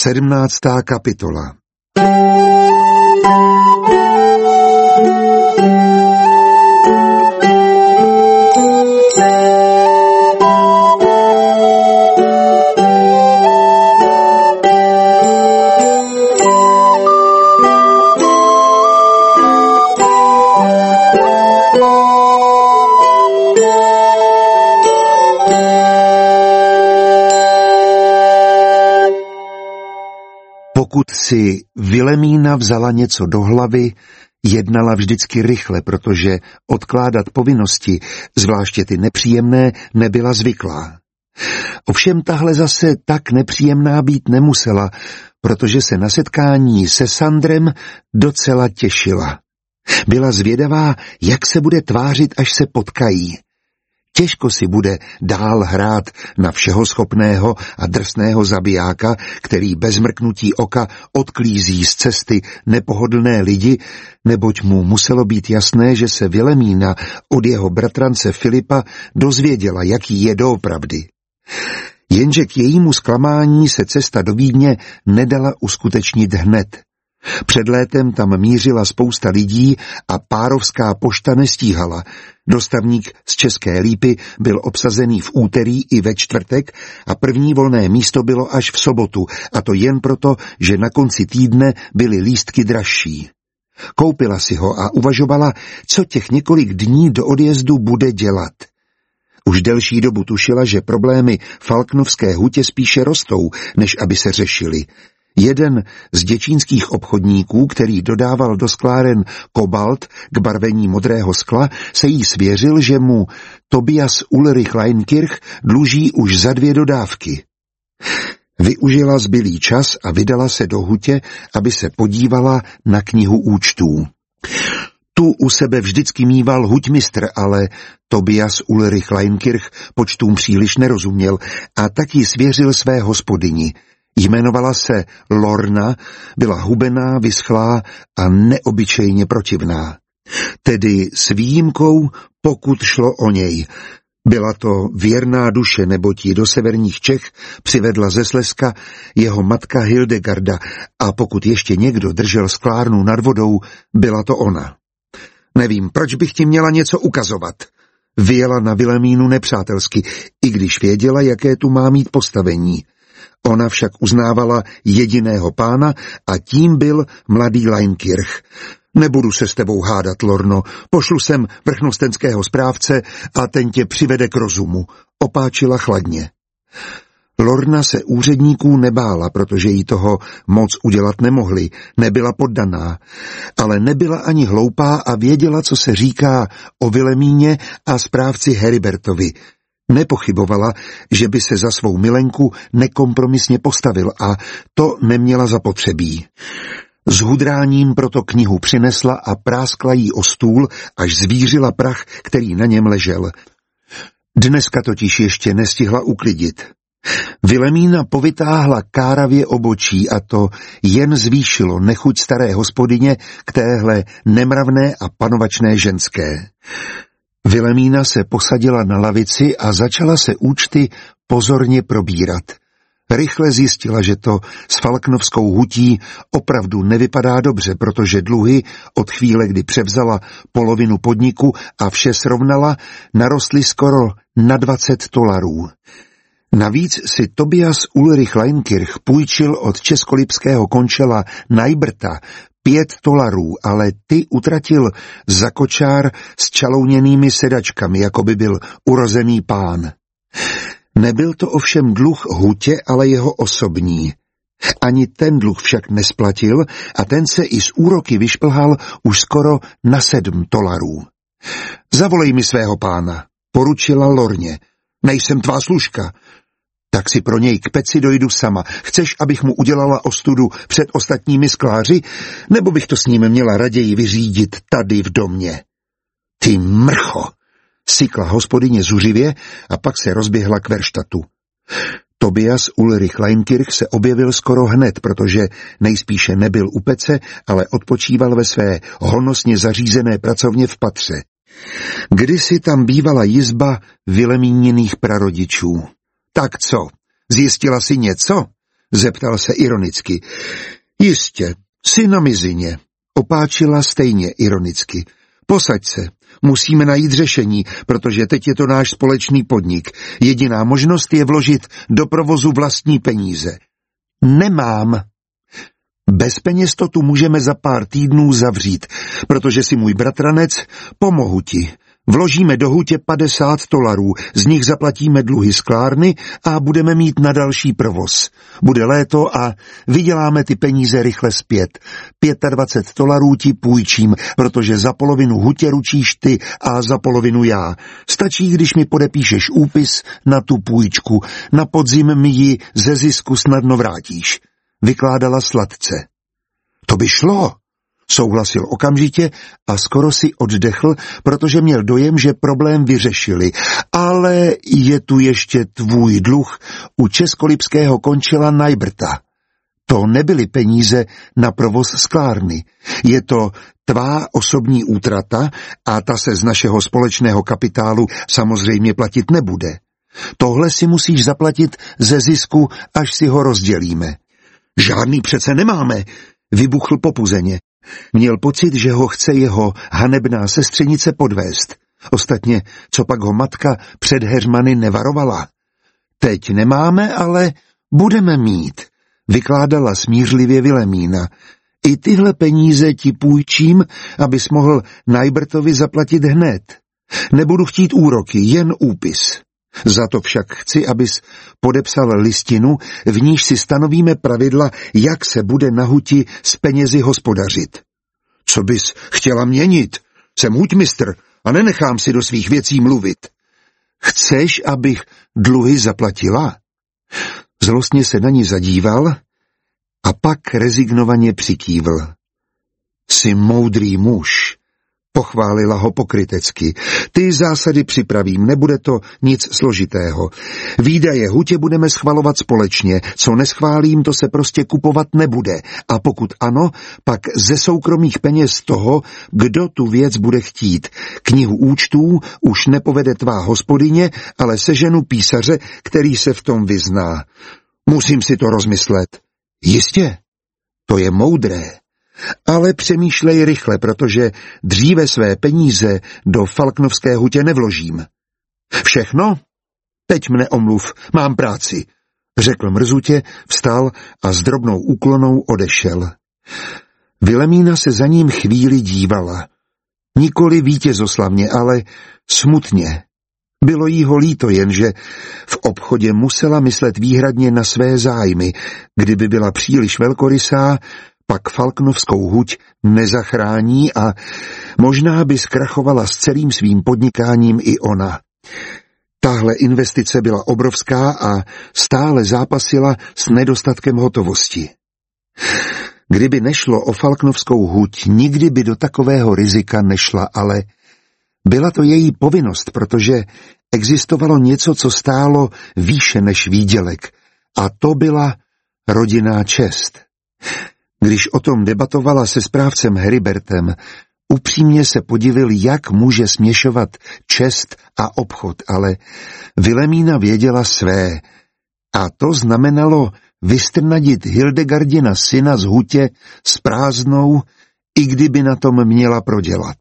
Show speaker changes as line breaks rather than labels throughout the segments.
17. kapitola. Pokud si Vilemína vzala něco do hlavy, jednala vždycky rychle, protože odkládat povinnosti, zvláště ty nepříjemné, nebyla zvyklá. Ovšem tahle zase tak nepříjemná být nemusela, protože se na setkání se Sandrem docela těšila. Byla zvědavá, jak se bude tvářit, až se potkají. Těžko si bude dál hrát na všehoschopného a drsného zabijáka, který bez mrknutí oka odklízí z cesty nepohodlné lidi, neboť mu muselo být jasné, že se Vilemína od jeho bratrance Filipa dozvěděla, jaký je doopravdy. Jenže k jejímu zklamání se cesta do Vídně nedala uskutečnit hned. Před létem tam mířila spousta lidí a párovská pošta nestíhala. Dostavník z České Lípy byl obsazený v úterý i ve čtvrtek a první volné místo bylo až v sobotu, a to jen proto, že na konci týdne byly lístky dražší. Koupila si ho a uvažovala, co těch několik dní do odjezdu bude dělat. Už delší dobu tušila, že problémy Falknovské hutě spíše rostou, než aby se řešily. Jeden z děčínských obchodníků, který dodával do skláren kobalt k barvení modrého skla, se jí svěřil, že mu Tobias Ulrich Leinkirch dluží už za 2 dodávky. Využila zbylý čas a vydala se do hutě, aby se podívala na knihu účtů. Tu u sebe vždycky mýval huťmistr, ale Tobias Ulrich Leinkirch počtům příliš nerozuměl a taky svěřil své hospodyni. Jmenovala se Lorna, byla hubená, vyschlá a neobyčejně protivná. Tedy s výjimkou, pokud šlo o něj. Byla to věrná duše, neboť ji do severních Čech přivedla ze Slezska jeho matka Hildegarda a pokud ještě někdo držel sklárnu nad vodou, byla to ona. Nevím, proč bych ti měla něco ukazovat. Vyjela na Vilemínu nepřátelsky, i když věděla, jaké tu má mít postavení. Ona však uznávala jediného pána a tím byl mladý Leinkirch. Nebudu se s tebou hádat, Lorno, pošlu sem vrchnostenského správce a ten tě přivede k rozumu, opáčila chladně. Lorna se úředníků nebála, protože jí toho moc udělat nemohli, nebyla poddaná, ale nebyla ani hloupá a věděla, co se říká o Vilemíně a správci Heribertovi. Nepochybovala, že by se za svou milenku nekompromisně postavil a to neměla zapotřebí. S hudráním proto knihu přinesla a práskla jí o stůl, až zvířila prach, který na něm ležel. Dneska totiž ještě nestihla uklidit. Vilemína povytáhla káravě obočí a to jen zvýšilo nechuť staré hospodyně k téhle nemravné a panovačné ženské. Vilemína se posadila na lavici a začala se účty pozorně probírat. Rychle zjistila, že to s Falknovskou hutí opravdu nevypadá dobře, protože dluhy od chvíle, kdy převzala polovinu podniku a vše srovnala, narostly skoro na $20. Navíc si Tobias Ulrich Leinkirch půjčil od českolipského končela Najbrta $5, ale ty utratil za kočár s čalouněnými sedačkami, jako by byl urozený pán. Nebyl to ovšem dluh hutě, ale jeho osobní. Ani ten dluh však nesplatil a ten se i s úroky vyšplhal už skoro na $7. Zavolej mi svého pána, poručila Lorně. Nejsem tvá služka. Tak si pro něj k peci dojdu sama. Chceš, abych mu udělala ostudu před ostatními skláři, nebo bych to s ním měla raději vyřídit tady v domě? Ty mrcho, sykla hospodyně zuřivě a pak se rozběhla k verštatu. Tobias Ulrich Leinkirch se objevil skoro hned, protože nejspíše nebyl u pece, ale odpočíval ve své honosně zařízené pracovně v patře. Kdysi tam bývala jizba Vilemíniných prarodičů. Tak co, zjistila si něco? Zeptal se ironicky. Jistě, jsi na mizině, opáčila stejně ironicky. Posaď se, musíme najít řešení, protože teď je to náš společný podnik. Jediná možnost je vložit do provozu vlastní peníze. Nemám. Bez peněz to tu můžeme za pár týdnů zavřít, protože si můj bratranec, pomohu ti. Vložíme do hutě $50, z nich zaplatíme dluhy sklárny a budeme mít na další provoz. Bude léto a vyděláme ty peníze rychle zpět. $25 ti půjčím, protože za polovinu hutě ručíš ty a za polovinu já. Stačí, když mi podepíšeš úpis na tu půjčku. Na podzim mi ji ze zisku snadno vrátíš. Vykládala sladce. To by šlo, souhlasil okamžitě a skoro si oddechl, protože měl dojem, že problém vyřešili. Ale je tu ještě tvůj dluh u Českolipského končila Najbrta. To nebyly peníze na provoz sklárny. Je to tvá osobní útrata a ta se z našeho společného kapitálu samozřejmě platit nebude. Tohle si musíš zaplatit ze zisku, až si ho rozdělíme. Žádný přece nemáme, vybuchl popuzeně. Měl pocit, že ho chce jeho hanebná sestřenice podvést. Ostatně, co pak ho matka před heřmany nevarovala. Teď nemáme, ale budeme mít, vykládala smířlivě Vilemína. I tyhle peníze ti půjčím, abys mohl Najbrtovi zaplatit hned. Nebudu chtít úroky, jen úpis. Za to však chci, abys podepsal listinu, v níž si stanovíme pravidla, jak se bude na huti s penězi hospodařit. Co bys chtěla měnit? Jsem huťmistr a nenechám si do svých věcí mluvit. Chceš, abych dluhy zaplatila? Zlostně se na ní zadíval a pak rezignovaně přikývl. Jsi moudrý muž, pochválila ho pokrytecky. Ty zásady připravím, nebude to nic složitého. Výdaje hutě budeme schvalovat společně, co neschválím, to se prostě kupovat nebude. A pokud ano, pak ze soukromých peněz toho, kdo tu věc bude chtít. Knihu účtů už nepovede tvá hospodyně, ale seženu písaře, který se v tom vyzná. Musím si to rozmyslet. Jistě, to je moudré. Ale přemýšlej rychle, protože dříve své peníze do Falknovské hutě nevložím. Všechno? Teď mne omluv, mám práci, řekl mrzutě, vstal a s drobnou úklonou odešel. Vilemína se za ním chvíli dívala. Nikoli vítězoslavně, ale smutně. Bylo jí ho líto, jenže v obchodě musela myslet výhradně na své zájmy. Kdyby byla příliš velkorysá, pak Falknovskou huť nezachrání a možná by zkrachovala s celým svým podnikáním i ona. Tahle investice byla obrovská a stále zápasila s nedostatkem hotovosti. Kdyby nešlo o Falknovskou huť, nikdy by do takového rizika nešla, ale byla to její povinnost, protože existovalo něco, co stálo výše než výdělek, a to byla rodinná čest. Když o tom debatovala se správcem Heribertem, upřímně se podivil, jak může směšovat čest a obchod, ale Vilemína věděla své. A to znamenalo vystrnadit Hildegardina syna z hutě s prázdnou, i kdyby na tom měla prodělat.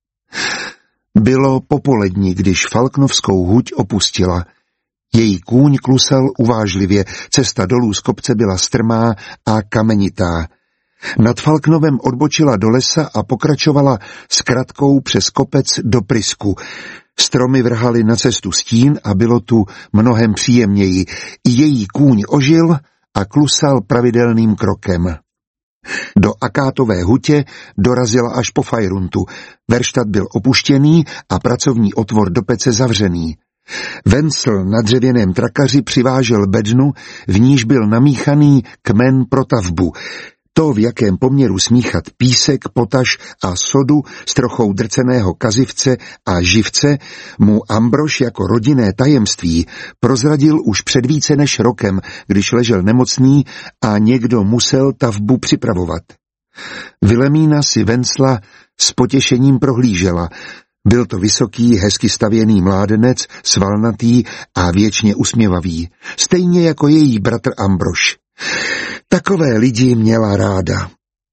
Bylo popolední, když Falknovskou huť opustila. Její kůň klusal uvážlivě, cesta dolů z kopce byla strmá a kamenitá. Nad Falknovem odbočila do lesa a pokračovala zkratkou přes kopec do Prysku. Stromy vrhaly na cestu stín a bylo tu mnohem příjemněji. I její kůň ožil a klusal pravidelným krokem. Do akátové hutě dorazila až po fajruntu. Verštat byl opuštěný a pracovní otvor do pece zavřený. Vencel na dřevěném trakaři přivážel bednu, v níž byl namíchaný kmen pro tavbu. To, v jakém poměru smíchat písek, potaž a sodu s trochou drceného kazivce a živce, mu Ambrož jako rodinné tajemství prozradil už před více než rokem, když ležel nemocný a někdo musel tavbu připravovat. Vilemína si Vencla s potěšením prohlížela. Byl to vysoký, hezky stavěný mládenec, svalnatý a věčně usměvavý, stejně jako její bratr Ambrož. Takové lidi měla ráda.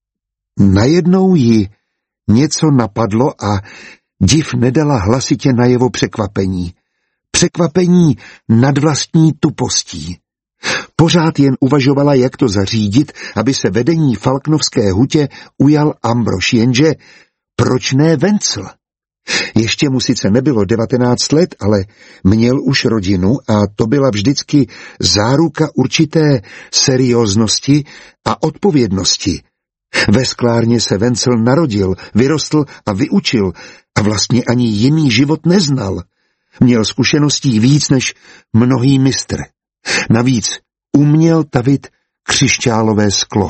Najednou ji něco napadlo a div nedala hlasitě najevo překvapení. Překvapení nad vlastní tupostí. Pořád jen uvažovala, jak to zařídit, aby se vedení Falknovské hutě ujal Ambrož, jenže proč ne Vencel? Ještě mu sice nebylo 19 let, ale měl už rodinu a to byla vždycky záruka určité serióznosti a odpovědnosti. Ve sklárně se Vencel narodil, vyrostl a vyučil a vlastně ani jiný život neznal. Měl zkušeností víc než mnohý mistr. Navíc uměl tavit křišťálové sklo.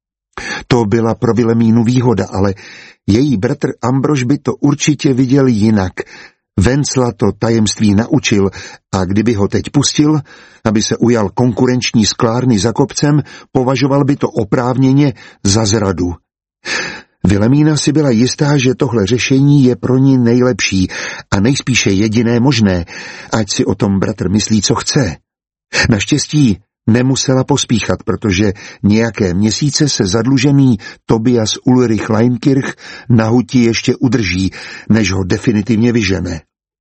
To byla pro Vilemínu výhoda, ale její bratr Ambrož by to určitě viděl jinak. Vencla to tajemství naučil a kdyby ho teď pustil, aby se ujal konkurenční sklárny za kopcem, považoval by to oprávněně za zradu. Vilemína si byla jistá, že tohle řešení je pro ní nejlepší a nejspíše jediné možné, ať si o tom bratr myslí, co chce. Naštěstí nemusela pospíchat, protože nějaké měsíce se zadlužený Tobias Ulrich Leinkirch na huti ještě udrží, než ho definitivně vyžene.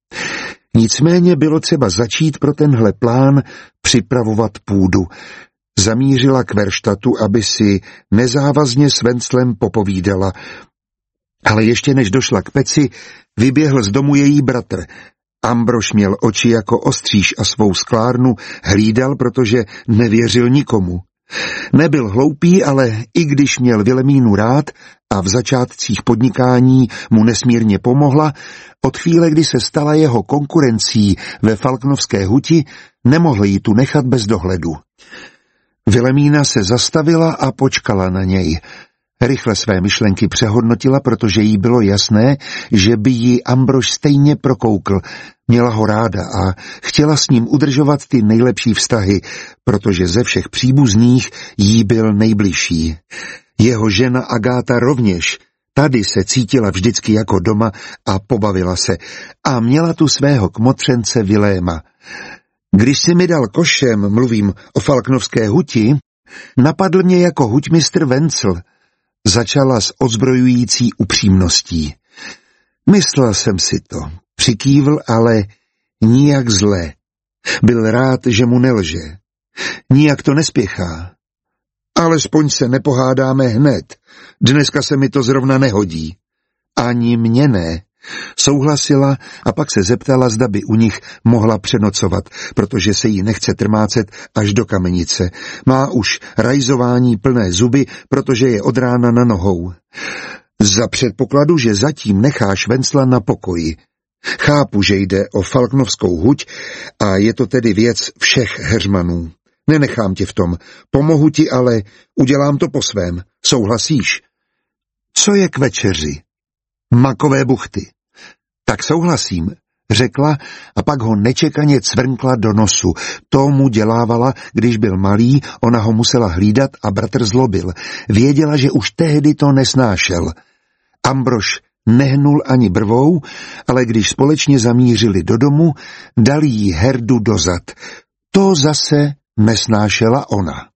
Nicméně bylo třeba začít pro tenhle plán připravovat půdu. Zamířila k verštatu, aby si nezávazně s Venclem popovídala, ale ještě než došla k peci, vyběhl z domu její bratr. Ambrož měl oči jako ostříž a svou sklárnu hlídal, protože nevěřil nikomu. Nebyl hloupý, ale i když měl Vilemínu rád a v začátcích podnikání mu nesmírně pomohla, od chvíle, kdy se stala jeho konkurencí ve Falknovské huti, nemohl ji tu nechat bez dohledu. Vilemína se zastavila a počkala na něj. Rychle své myšlenky přehodnotila, protože jí bylo jasné, že by ji Ambrož stejně prokoukl. Měla ho ráda a chtěla s ním udržovat ty nejlepší vztahy, protože ze všech příbuzných jí byl nejbližší. Jeho žena Agáta rovněž. Tady se cítila vždycky jako doma a pobavila se. A měla tu svého kmotřence Viléma. Když si mi dal košem, mluvím o Falknovské huti, napadl mě jako huťmistr Vencel. Začala s odzbrojující upřímností. Myslel jsem si to, přikývl, ale nijak zle. Byl rád, že mu nelže. Nijak to nespěchá. Alespoň se nepohádáme hned. Dneska se mi to zrovna nehodí. Ani mně ne. Souhlasila a pak se zeptala, zda by u nich mohla přenocovat, protože se jí nechce trmácet až do Kamenice. Má už rajzování plné zuby, protože je od rána na nohou. Za předpokladu, že zatím necháš Vencla na pokoji. Chápu, že jde o Falknovskou huť a je to tedy věc všech heřmanů. Nenechám tě v tom. Pomohu ti, ale udělám to po svém. Souhlasíš? Co je k večeři? Makové buchty. Tak souhlasím, řekla a pak ho nečekaně cvrnkla do nosu. To mu dělávala, když byl malý, ona ho musela hlídat a bratr zlobil. Věděla, že už tehdy to nesnášel. Ambrož nehnul ani brvou, ale když společně zamířili do domu, dali jí herdu dozad. To zase nesnášela ona.